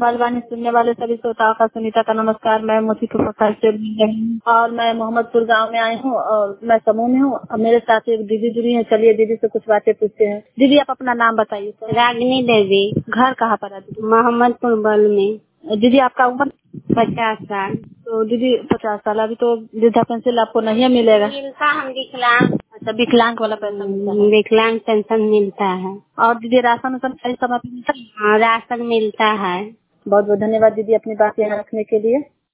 बालवानी सुनने वाले सभी श्रोताओं का सुनीता का नमस्कार। मैं मोतीपुर पट्टा से बोल रही हूँ और मैं मोहम्मदपुर गांव में आई हूँ और मैं समूह में हूँ और मेरे साथ एक दीदी जुड़ी है। चलिए दीदी से कुछ बातें पूछते हैं। दीदी आप अपना नाम बताइए। रागिनी देवी, घर कहाँ पर है दीदी? मोहम्मदपुर बल में। दीदी आपका उम्र? 50 साल। तो दीदी 50 साल, अभी तो वृद्धा पेंशन आपको नहीं मिलेगा। मिलता, हम विकलांग। अच्छा, विकलांग वाला पैसा मिलता है। विकलांग पेंशन मिलता है। और दीदी राशन वाशन सही समय पे मिलता है? हाँ, राशन मिलता है। बहुत बहुत धन्यवाद दीदी अपनी बात यहाँ रखने के लिए।